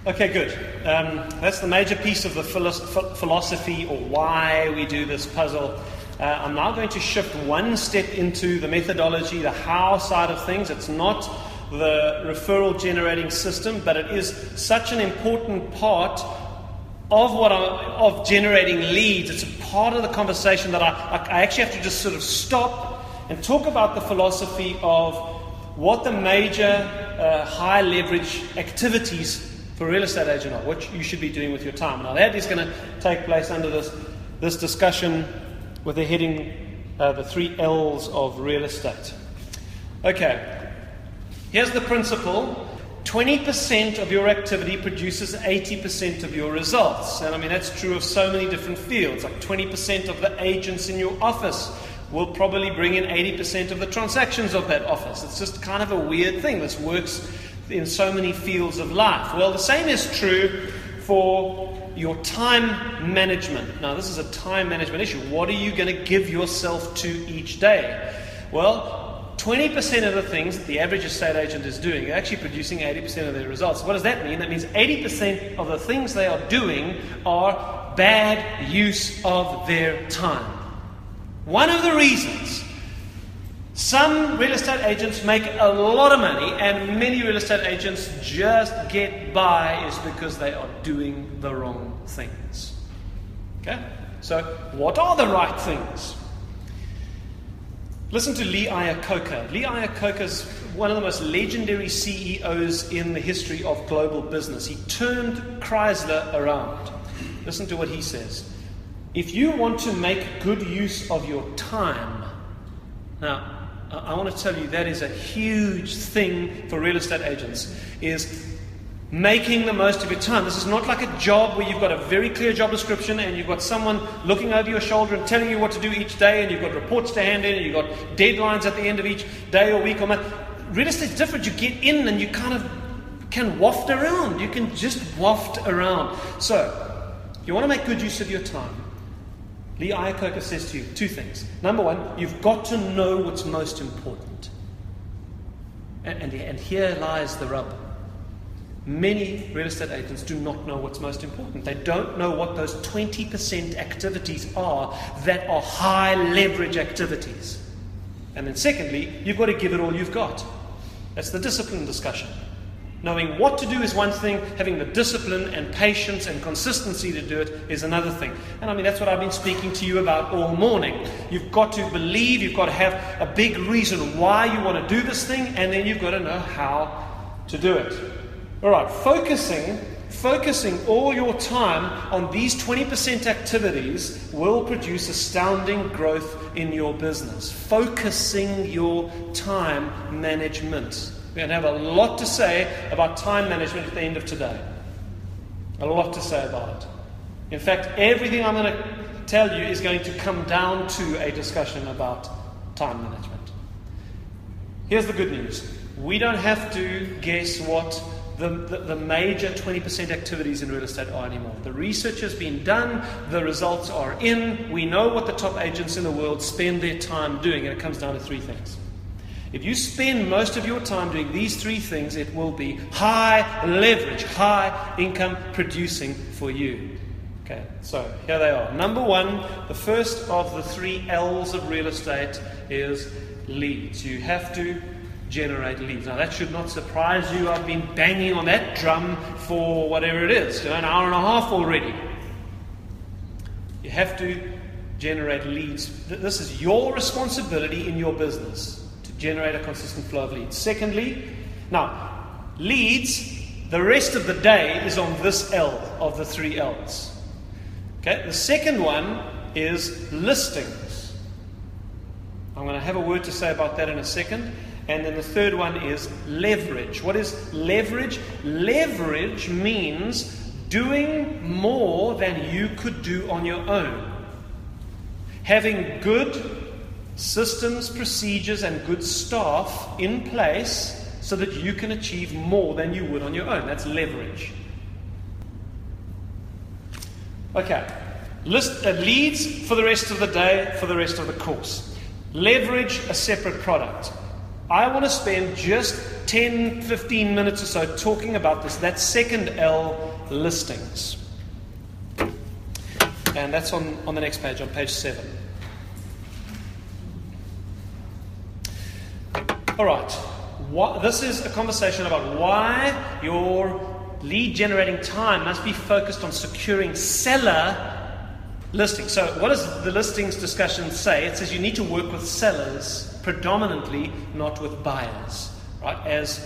Okay, good. That's the major piece of the philosophy, or why we do this puzzle. I'm now going to shift one step into the methodology, the how side of things. It's not the referral generating system, but it is such an important part of generating leads. It's a part of the conversation that I actually have to just sort of stop and talk about the philosophy of what the major high leverage activities for a real estate agent are, what you should be doing with your time. Now that is going to take place under this discussion with the heading, the 3 L's of real estate. Okay, here's the principle. 20% of your activity produces 80% of your results. And I mean, that's true of so many different fields. Like 20% of the agents in your office will probably bring in 80% of the transactions of that office. It's just kind of a weird thing. This works in so many fields of life. Well, the same is true for your time management. Now, this is a time management issue. What are you going to give yourself to each day? Well, 20% of the things that the average estate agent is doing are actually producing 80% of their results. What does that mean? That means 80% of the things they are doing are bad use of their time. One of the reasons some real estate agents make a lot of money and many real estate agents just get by is because they are doing the wrong things. Okay? So, what are the right things? Listen to Lee Iacocca. Lee Iacocca is one of the most legendary CEOs in the history of global business. He turned Chrysler around. Listen to what he says. If you want to make good use of your time, now, I want to tell you that is a huge thing for real estate agents, is making the most of your time. This is not like a job where you've got a very clear job description and you've got someone looking over your shoulder and telling you what to do each day, and you've got reports to hand in and you've got deadlines at the end of each day or week or month. Real estate is different. You get in and you kind of can waft around. You can just waft around. So, if you want to make good use of your time, Lee Iacocca says to you 2 things. Number 1, you've got to know what's most important. And here lies the rub. Many real estate agents do not know what's most important. They don't know what those 20% activities are that are high leverage activities. And then secondly, you've got to give it all you've got. That's the discipline discussion. Knowing what to do is one thing, having the discipline and patience and consistency to do it is another thing. And I mean, that's what I've been speaking to you about all morning. You've got to believe, you've got to have a big reason why you want to do this thing, and then you've got to know how to do it. All right, focusing all your time on these 20% activities will produce astounding growth in your business. Focusing your time management. We're going to have a lot to say about time management at the end of today. A lot to say about it. In fact, everything I'm going to tell you is going to come down to a discussion about time management. Here's the good news. We don't have to guess what the major 20% activities in real estate are anymore. The research has been done. The results are in. We know what the top agents in the world spend their time doing, and it comes down to 3 things. If you spend most of your time doing these 3 things, it will be high leverage, high income producing for you. Okay, so here they are. Number 1, the first of the 3 L's of real estate is leads. You have to generate leads. Now that should not surprise you. I've been banging on that drum for whatever it is, an hour and a half already. You have to generate leads. This is your responsibility in your business. Generate a consistent flow of leads. Secondly, now, leads, the rest of the day is on this L of the 3 L's. Okay, the second one is listings. I'm going to have a word to say about that in a second. And then the third one is leverage. What is leverage? Leverage means doing more than you could do on your own. Having good systems, procedures, and good staff in place so that you can achieve more than you would on your own. That's leverage. Okay. Leads for the rest of the day, for the rest of the course. Leverage, a separate product. I want to spend just 10, 15 minutes or so talking about this. That second L, listings. And that's on the next page, on page 7. All right. This is a conversation about why your lead generating time must be focused on securing seller listings. So what does the listings discussion say? It says you need to work with sellers predominantly, not with buyers, right?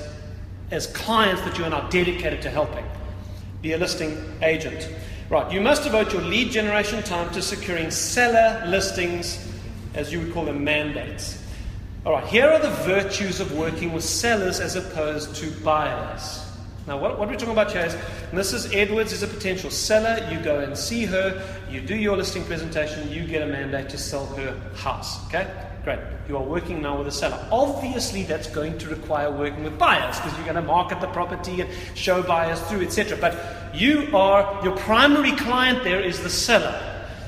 As clients that you are now dedicated to helping. Be a listing agent. Right, you must devote your lead generation time to securing seller listings, as you would call them, mandates. All right, here are the virtues of working with sellers as opposed to buyers. Now, what we're talking about here is Mrs. Edwards is a potential seller. You go and see her, you do your listing presentation, you get a mandate to sell her house. Okay, great. You are working now with a seller. Obviously, that's going to require working with buyers because you're going to market the property and show buyers through, etc. But your primary client there is the seller.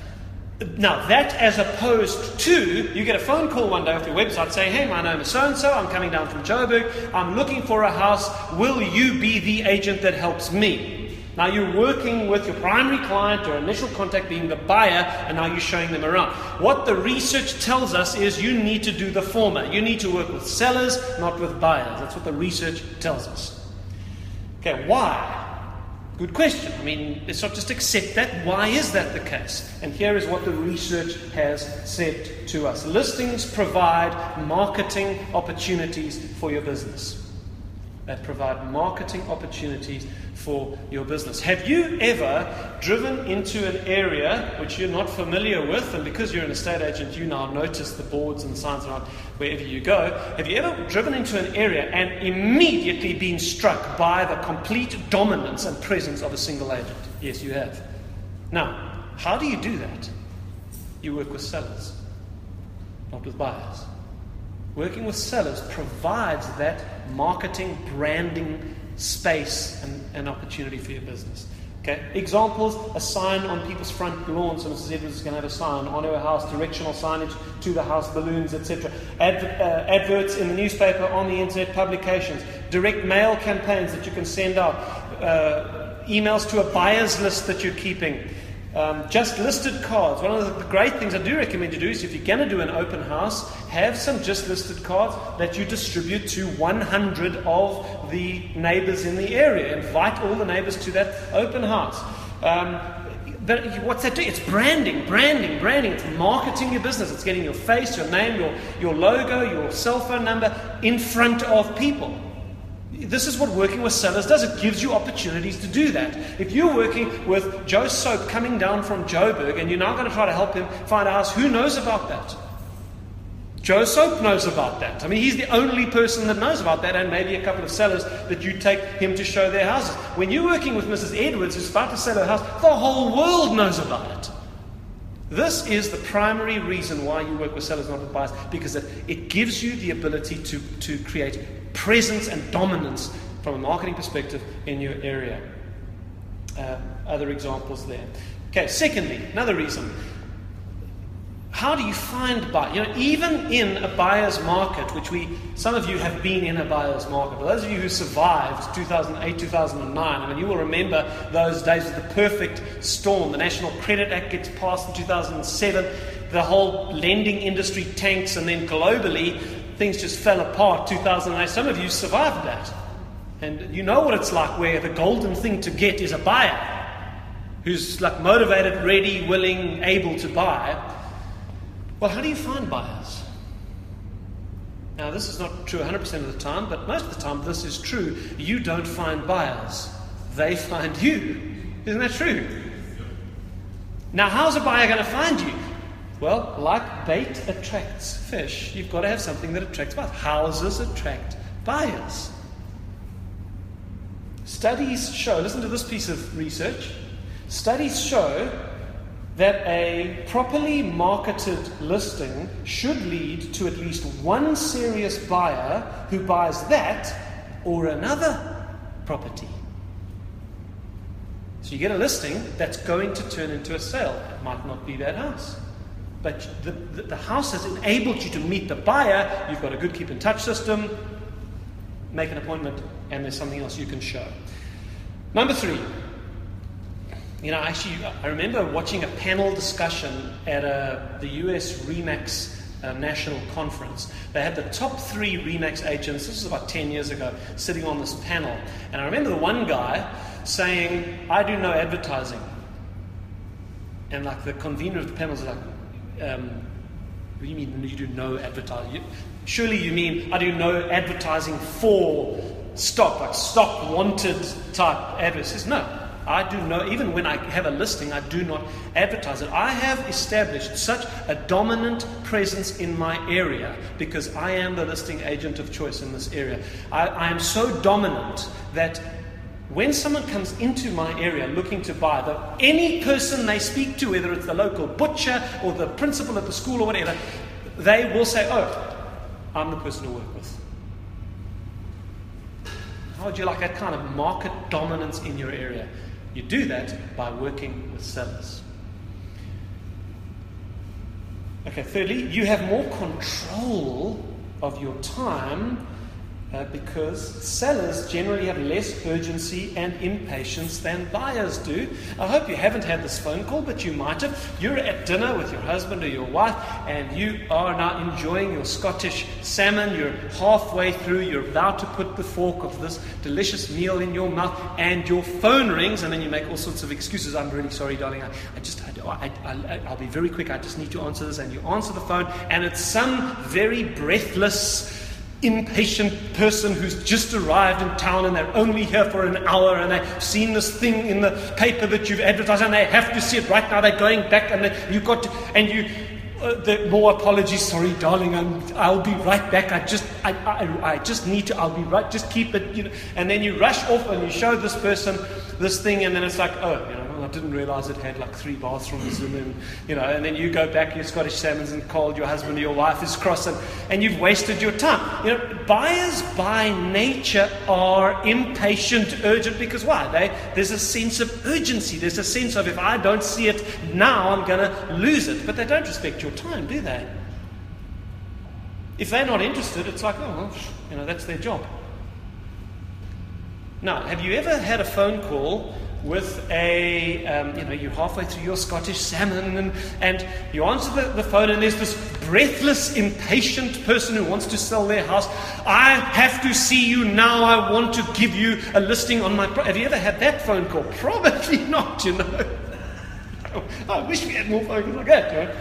Now, that as opposed to, you get a phone call one day off your website saying, hey, my name is so-and-so, I'm coming down from Joburg, I'm looking for a house, will you be the agent that helps me? Now, you're working with your primary client or initial contact being the buyer, and now you're showing them around. What the research tells us is you need to do the former. You need to work with sellers, not with buyers. That's what the research tells us. Okay, why? Good question. I mean, let's not just accept that. Why is that the case? And here is what the research has said to us. Listings provide marketing opportunities for your business. They provide marketing opportunities for your business. Have you ever driven into an area which you're not familiar with, and because you're an estate agent, you now notice the boards and signs around wherever you go? Have you ever driven into an area and immediately been struck by the complete dominance and presence of a single agent? Yes, you have. Now, how do you do that? You work with sellers, not with buyers. Working with sellers provides that marketing, branding space and opportunity for your business. Okay. Examples: a sign on people's front lawns. So Mrs. Edwards is going to have a sign on her house, directional signage to the house, balloons, etc. Adverts in the newspaper, on the internet, publications, direct mail campaigns that you can send out, emails to a buyer's list that you're keeping. Just listed cards. One of the great things I do recommend you do is if you're going to do an open house, have some just listed cards that you distribute to 100 of the neighbors in the area. Invite all the neighbors to that open house. But what's that do? It's branding. It's marketing your business. It's getting your face, your name, your logo, your cell phone number in front of people. This is what working with sellers does. It gives you opportunities to do that. If you're working with Joe Soap coming down from Joburg and you're now going to try to help him find a house, who knows about that? Joe Soap knows about that. I mean, he's the only person that knows about that, and maybe a couple of sellers that you take him to show their houses. When you're working with Mrs. Edwards, who's about to sell her house, the whole world knows about it. This is the primary reason why you work with sellers, not with buyers, because it gives you the ability to create presence and dominance from a marketing perspective in your area. Other examples there. Okay, secondly, another reason. How do you find buyers? Even in a buyer's market, which some of you have been in a buyer's market, but those of you who survived 2008, 2009, you will remember those days of the perfect storm. The National Credit Act gets passed in 2007, the whole lending industry tanks, and then globally, things just fell apart 2008. Some of you survived that. And you know what it's like, where the golden thing to get is a buyer who's like motivated, ready, willing, able to buy. Well, how do you find buyers? Now, this is not true 100% of the time, but most of the time this is true. You don't find buyers. They find you. Isn't that true? Now, how's a buyer going to find you? Well, like bait attracts fish, you've got to have something that attracts buyers. Houses attract buyers. Studies show, listen to this piece of research, studies show that a properly marketed listing should lead to at least one serious buyer who buys that or another property. So you get a listing that's going to turn into a sale. It might not be that house. But the house has enabled you to meet the buyer. You've got a good keep in touch system. Make an appointment, and there's something else you can show. Number 3. I remember watching a panel discussion at the US RE/MAX national conference. They had the top 3 RE/MAX agents, this was about 10 years ago, sitting on this panel. And I remember the one guy saying, I do no advertising. And like the convener of the panel was like, what do you mean you do no advertising? Surely you mean I do no advertising for stock, like stock wanted type adverts. No, I do no, even when I have a listing, I do not advertise it. I have established such a dominant presence in my area because I am the listing agent of choice in this area. I am so dominant that when someone comes into my area looking to buy, any person they speak to, whether it's the local butcher or the principal at the school or whatever, they will say, oh, I'm the person to work with. How would you like that kind of market dominance in your area? You do that by working with sellers. Okay, thirdly, you have more control of your time because sellers generally have less urgency and impatience than buyers do. I hope you haven't had this phone call, but you might have. You're at dinner with your husband or your wife, and you are now enjoying your Scottish salmon. You're halfway through. You're about to put the fork of this delicious meal in your mouth, and your phone rings, and then you make all sorts of excuses. I'm really sorry, darling. I'll be very quick. I just need to answer this. And you answer the phone, and it's some very breathless, impatient person who's just arrived in town, and they're only here for an hour, and they've seen this thing in the paper that you've advertised, and they have to see it right now. They're going back, and you've got to, and you more apologies, sorry darling, I'll be right back, I just need to, I'll be right, just keep it, and then you rush off and you show this person this thing, and then it's like, I didn't realize it had like 3 bathrooms, and then, and then you go back, your Scottish salmon's in cold, your husband or your wife is cross, and you've wasted your time. Buyers by nature are impatient, urgent, because why? There's a sense of urgency. There's a sense of, if I don't see it now, I'm going to lose it. But they don't respect your time, do they? If they're not interested, it's like, that's their job. Now, have you ever had a phone call with you're halfway through your Scottish salmon, and you answer the phone, and there's this breathless, impatient person who wants to sell their house. I have to see you now. I want to give you a listing on my have you ever had that phone call? Probably not, I wish we had more phone calls like that, right?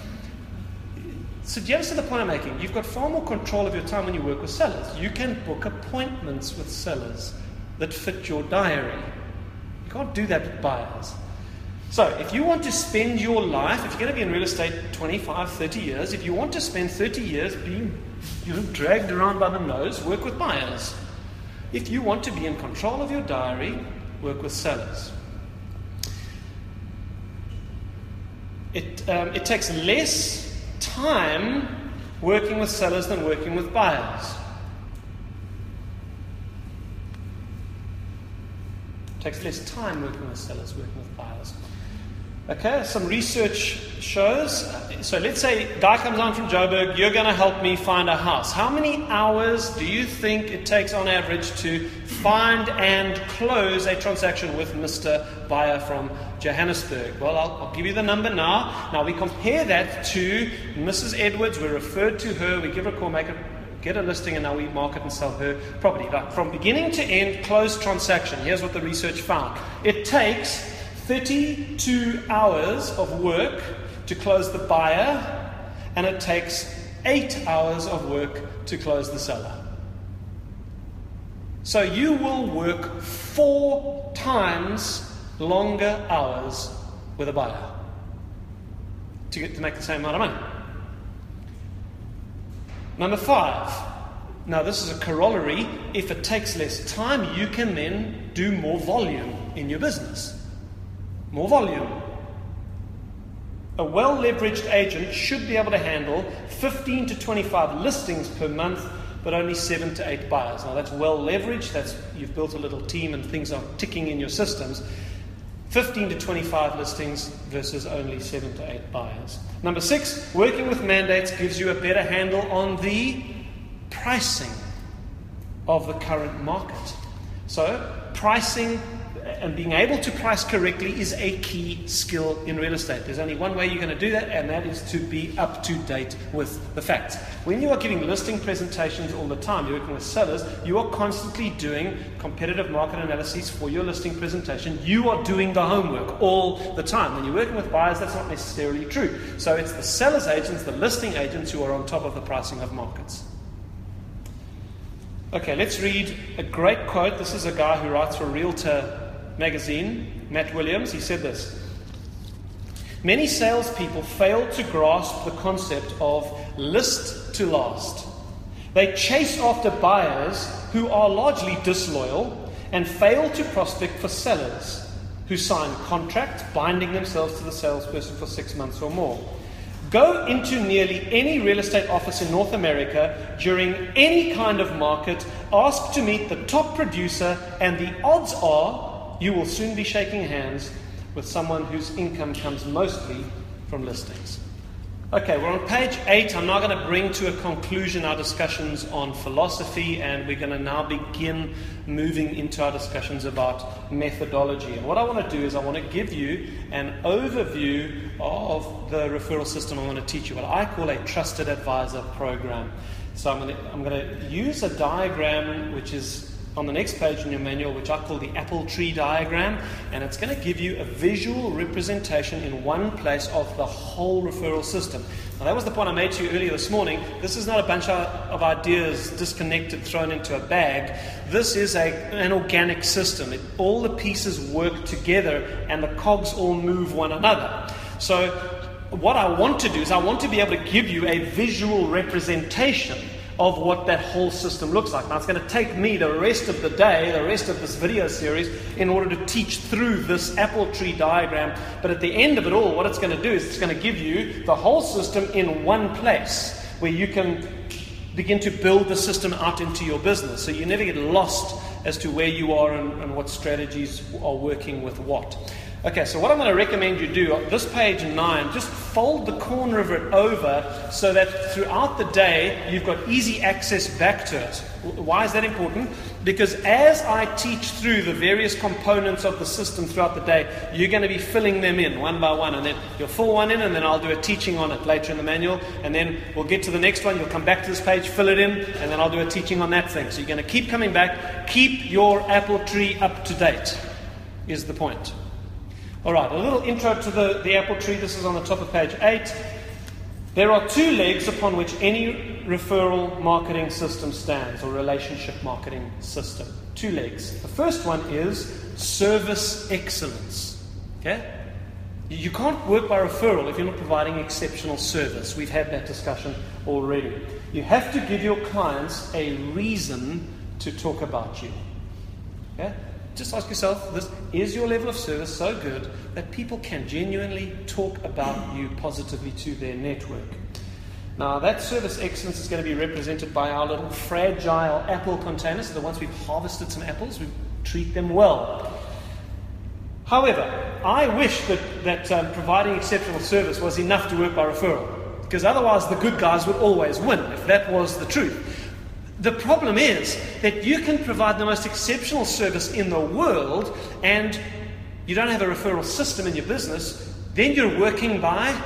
So do you understand the point I'm making? You've got far more control of your time when you work with sellers. You can book appointments with sellers that fit your diary. You can't do that with buyers. So if you want to spend your life, if you're going to be in real estate 25, 30 years, if you want to spend 30 years being dragged around by the nose, work with buyers. If you want to be in control of your diary, work with sellers. It takes less time working with sellers than working with buyers. Takes less time working with sellers, working with buyers. Okay, some research shows, so let's say a guy comes on from Joburg, you're going to help me find a house. How many hours do you think it takes on average to find and close a transaction with Mr. Buyer from Johannesburg? Well, I'll give you the number now. Now we compare that to Mrs. Edwards. We're referred to her, we give her a call, get a listing, and now we market and sell her property. Like from beginning to end, closed transaction. Here's what the research found. It takes 32 hours of work to close the buyer, and it takes 8 hours of work to close the seller. So you will work 4 times longer hours with a buyer to make the same amount of money. Number 5. Now this is a corollary. If it takes less time, you can then do more volume in your business. More volume. A well-leveraged agent should be able to handle 15 to 25 listings per month, but only 7 to 8 buyers. Now that's well-leveraged. You've built a little team and things are ticking in your systems. 15 to 25 listings versus only 7 to 8 buyers. Number 6, working with mandates gives you a better handle on the pricing of the current market. So, pricing and being able to price correctly is a key skill in real estate. There's only one way you're going to do that, and that is to be up to date with the facts. When you are giving listing presentations all the time, you're working with sellers, you are constantly doing competitive market analyses for your listing presentation. You are doing the homework all the time. When you're working with buyers, that's not necessarily true. So it's the sellers agents, the listing agents who are on top of the pricing of markets. Okay, let's read a great quote. This is a guy who writes for Realtor magazine, Matt Williams. He said this: "Many salespeople fail to grasp the concept of list to last. They chase after buyers who are largely disloyal and fail to prospect for sellers who sign contracts binding themselves to the salesperson for 6 months or more. Go into nearly any real estate office in North America during any kind of market, ask to meet the top producer, and the odds are you will soon be shaking hands with someone whose income comes mostly from listings." Okay, we're on page 8. I'm now going to bring to a conclusion our discussions on philosophy, and we're going to now begin moving into our discussions about methodology. And what I want to do is I want to give you an overview of the referral system. I want to teach you what I call a trusted advisor program. So I'm going to use a diagram which is on the next page in your manual, which I call the apple tree diagram, and it's going to give you a visual representation in one place of the whole referral system. Now, that was the point I made to you earlier this morning. This is not a bunch of ideas disconnected, thrown into a bag. This is an organic system. All the pieces work together, and the cogs all move one another. So what I want to do is I want to be able to give you a visual representation of what that whole system looks like. Now, it's going to take me the rest of the day, the rest of this video series, in order to teach through this apple tree diagram. But at the end of it all, what it's going to do is it's going to give you the whole system in one place where you can begin to build the system out into your business. So you never get lost as to where you are and what strategies are working with what. Okay, so what I'm going to recommend you do, this page 9, just fold the corner of it over so that throughout the day you've got easy access back to it. Why is that important? Because as I teach through the various components of the system throughout the day, you're going to be filling them in one by one, and then you'll fill one in, and then I'll do a teaching on it later in the manual, and then we'll get to the next one, you'll come back to this page, fill it in, and then I'll do a teaching on that thing. So you're going to keep coming back, keep your apple tree up to date, is the point. All right, a little intro to the apple tree. This is on the top of page 8. There are 2 legs upon which any referral marketing system stands, or relationship marketing system. 2 legs. The first one is service excellence. Okay? You can't work by referral if you're not providing exceptional service. We've had that discussion already. You have to give your clients a reason to talk about you. Okay? Just ask yourself, is your level of service so good that people can genuinely talk about you positively to their network? Now, that service excellence is going to be represented by our little fragile apple containers. So once we've harvested some apples, we treat them well. However, I wish that providing exceptional service was enough to work by referral, because otherwise the good guys would always win, if that was the truth. The problem is that you can provide the most exceptional service in the world and you don't have a referral system in your business, then you're working by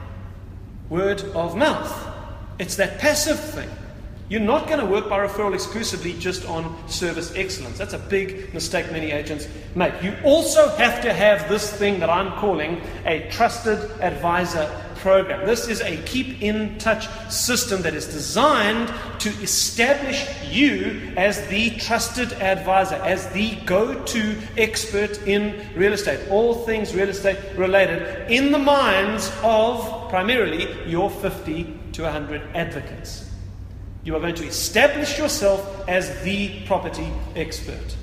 word of mouth. It's that passive thing. You're not going to work by referral exclusively just on service excellence. That's a big mistake many agents make. You also have to have this thing that I'm calling a trusted advisor program. This is a keep in touch system that is designed to establish you as the trusted advisor, as the go-to expert in real estate, all things real estate related, in the minds of primarily your 50 to 100 advocates. You are going to establish yourself as the property expert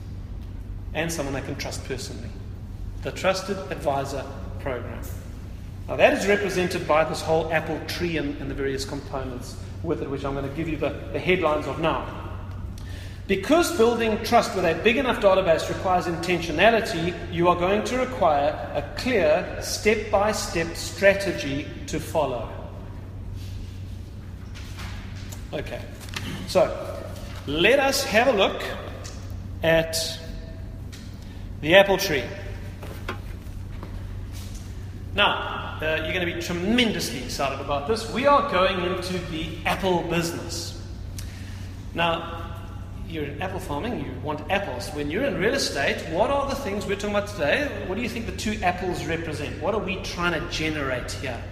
and someone they can trust personally. The Trusted Advisor Program. Now that is represented by this whole apple tree and the various components with it, which I'm going to give you the headlines of now. Because building trust with a big enough database requires intentionality, you are going to require a clear step-by-step strategy to follow. Okay, so let us have a look at the apple tree. Now, you're going to be tremendously excited about this. We are going into the apple business. Now, you're in apple farming, you want apples. When you're in real estate, what are the things we're talking about today? What do you think the two apples represent? What are we trying to generate here?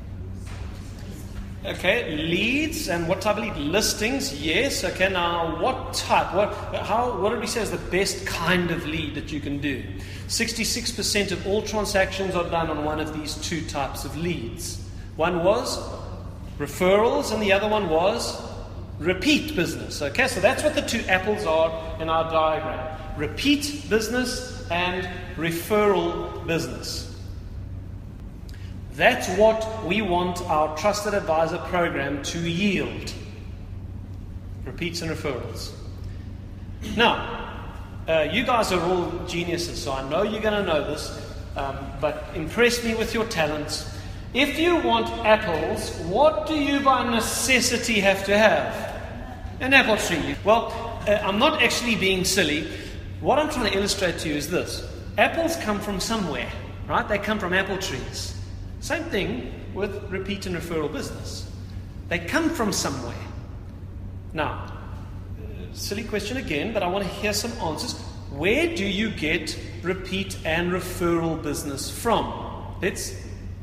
Okay, leads, and what type of lead? Listings, yes. Okay, now what type? What did we say is the best kind of lead that you can do? 66% of all transactions are done on one of these two types of leads. One was referrals, and the other one was repeat business. Okay, so that's what the two apples are in our diagram. Repeat business and referral business. That's what we want our Trusted Advisor program to yield. Repeats and referrals. Now, you guys are all geniuses, so I know you're going to know this, but impress me with your talents. If you want apples, what do you by necessity have to have? An apple tree. Well, I'm not actually being silly. What I'm trying to illustrate to you is this. Apples come from somewhere, right? They come from apple trees. Same thing with repeat and referral business. They come from somewhere. Now, silly question again, but I want to hear some answers. Where do you get repeat and referral business from? Let's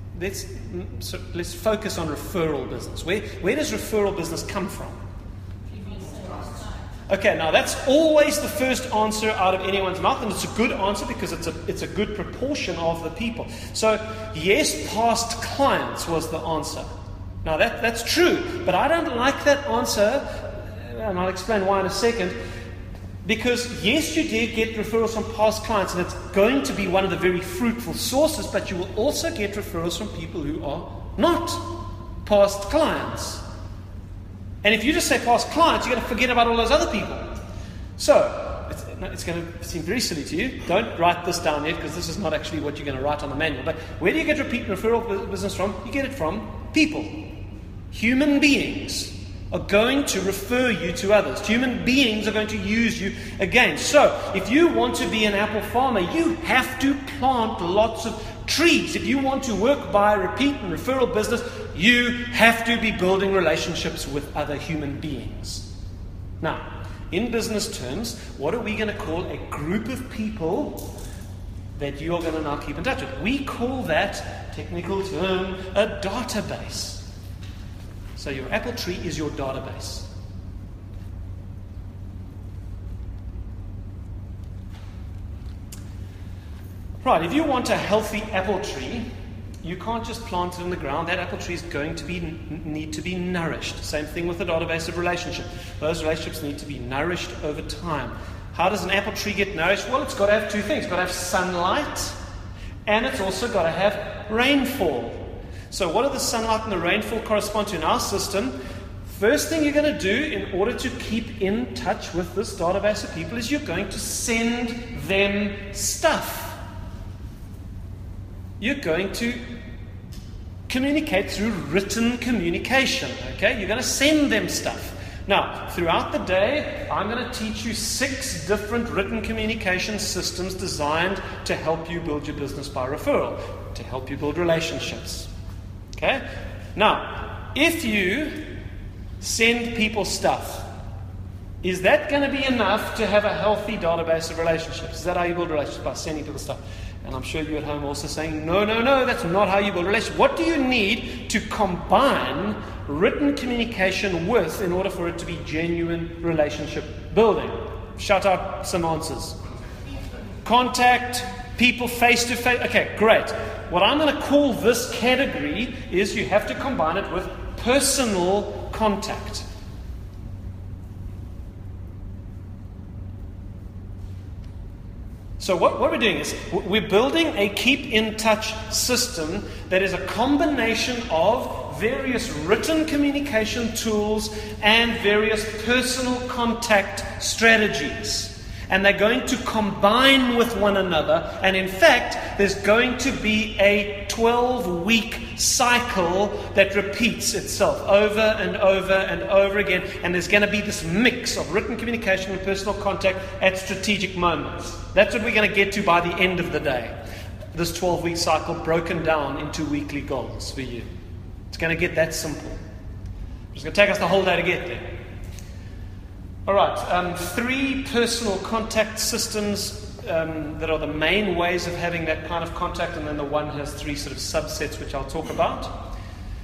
focus on referral business. Where does referral business come from? Okay, now that's always the first answer out of anyone's mouth, and it's a good answer because it's a good proportion of the people. So, yes, past clients was the answer. Now that's true, but I don't like that answer, and I'll explain why in a second. Because yes, you did get referrals from past clients, and it's going to be one of the very fruitful sources, but you will also get referrals from people who are not past clients. And if you just say past clients, you're going to forget about all those other people. So, it's going to seem very silly to you. Don't write this down yet, because this is not actually what you're going to write on the manual. But where do you get repeat and referral business from? You get it from people. Human beings are going to refer you to others. Human beings are going to use you again. So, if you want to be an apple farmer, you have to plant lots of trees. If you want to work by repeat and referral business, you have to be building relationships with other human beings. Now, in business terms, what are we going to call a group of people that you are going to now keep in touch with? We call that, technical term, a database. So your apple tree is your database. Right, if you want a healthy apple tree, you can't just plant it in the ground. That apple tree is going to need to be nourished. Same thing with the database of relationships. Those relationships need to be nourished over time. How does an apple tree get nourished? Well, it's got to have two things. It's got to have sunlight, and it's also got to have rainfall. So what do the sunlight and the rainfall correspond to in our system? First thing you're going to do in order to keep in touch with this database of people is you're going to send them stuff. You're going to communicate through written communication, okay? You're going to send them stuff. Now, throughout the day, I'm going to teach you 6 different written communication systems designed to help you build your business by referral, to help you build relationships, okay? Now, if you send people stuff, is that going to be enough to have a healthy database of relationships? Is that how you build relationships, by sending people stuff? And I'm sure you at home are also saying, no, that's not how you build relationships. What do you need to combine written communication with in order for it to be genuine relationship building? Shout out some answers. Contact, people face to face. Okay, great. What I'm going to call this category is you have to combine it with personal contact. So what we're doing is we're building a keep in touch system that is a combination of various written communication tools and various personal contact strategies. And they're going to combine with one another. And in fact, there's going to be a 12-week cycle that repeats itself over and over and over again. And there's going to be this mix of written communication and personal contact at strategic moments. That's what we're going to get to by the end of the day. This 12-week cycle broken down into weekly goals for you. It's going to get that simple. It's going to take us the whole day to get there. All right, 3 personal contact systems that are the main ways of having that kind of contact, and then the one has 3 sort of subsets which I'll talk about.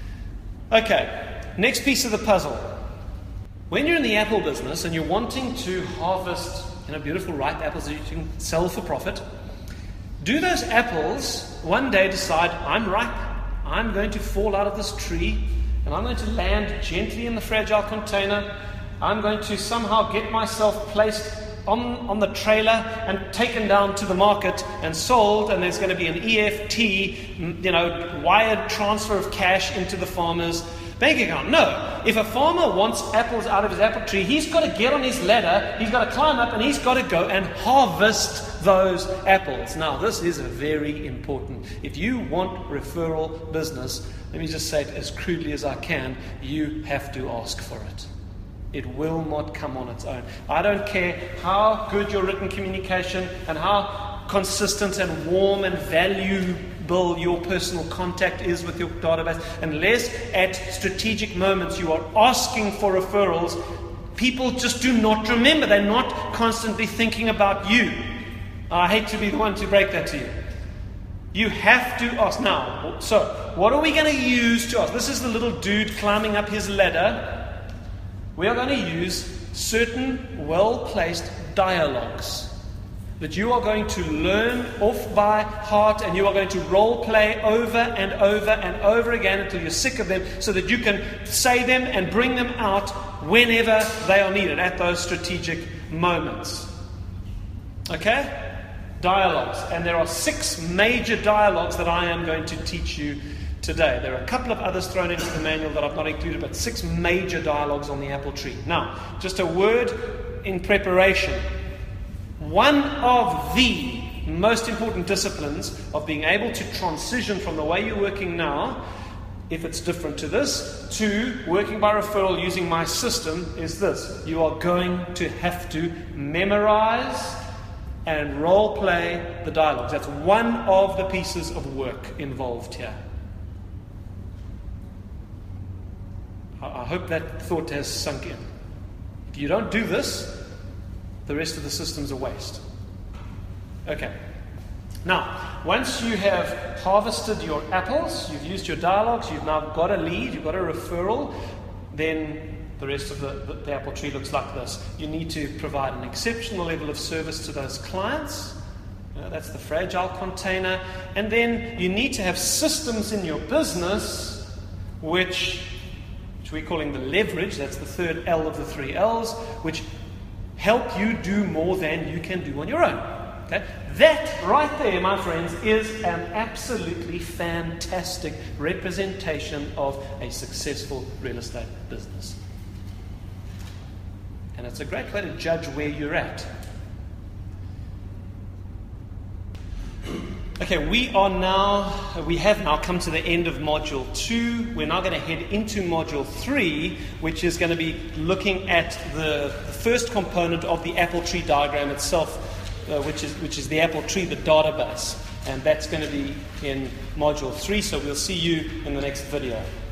Okay, next piece of the puzzle. When you're in the apple business and you're wanting to harvest beautiful ripe apples that you can sell for profit, do those apples one day decide, I'm ripe, I'm going to fall out of this tree, and I'm going to land gently in the fragile container. I'm going to somehow get myself placed on the trailer and taken down to the market and sold, and there's going to be an EFT, wired transfer of cash into the farmer's bank account. No. If a farmer wants apples out of his apple tree, he's got to get on his ladder, he's got to climb up, and he's got to go and harvest those apples. Now, this is a very important. If you want referral business, let me just say it as crudely as I can, you have to ask for it. It will not come on its own. I don't care how good your written communication and how consistent and warm and valuable your personal contact is with your database, unless at strategic moments you are asking for referrals, people just do not remember. They're not constantly thinking about you. I hate to be the one to break that to you. You have to ask. Now, so what are we going to use to ask? This is the little dude climbing up his ladder. We are going to use certain well-placed dialogues that you are going to learn off by heart, and you are going to role play over and over and over again until you're sick of them, so that you can say them and bring them out whenever they are needed at those strategic moments. Okay? Dialogues. And there are 6 major dialogues that I am going to teach you today. There are a couple of others thrown into the manual that I've not included, but 6 major dialogues on the apple tree. Now, just a word in preparation. One of the most important disciplines of being able to transition from the way you're working now, if it's different to this, to working by referral using my system is this. You are going to have to memorize and role play the dialogues. That's one of the pieces of work involved here. I hope that thought has sunk in. If you don't do this, the rest of the system's a waste. Okay. Now, once you have harvested your apples, you've used your dialogues, you've now got a lead, you've got a referral, then the rest of the apple tree looks like this. You need to provide an exceptional level of service to those clients. That's the fragile container. And then you need to have systems in your business which we're calling the leverage, that's the third L of the 3 L's, which help you do more than you can do on your own. Okay? That right there, my friends, is an absolutely fantastic representation of a successful real estate business. And it's a great way to judge where you're at. Okay, we have now come to the end of Module 2. We're now going to head into Module 3, which is going to be looking at the first component of the apple tree diagram itself, which is the apple tree, the database. And that's going to be in Module 3, so we'll see you in the next video.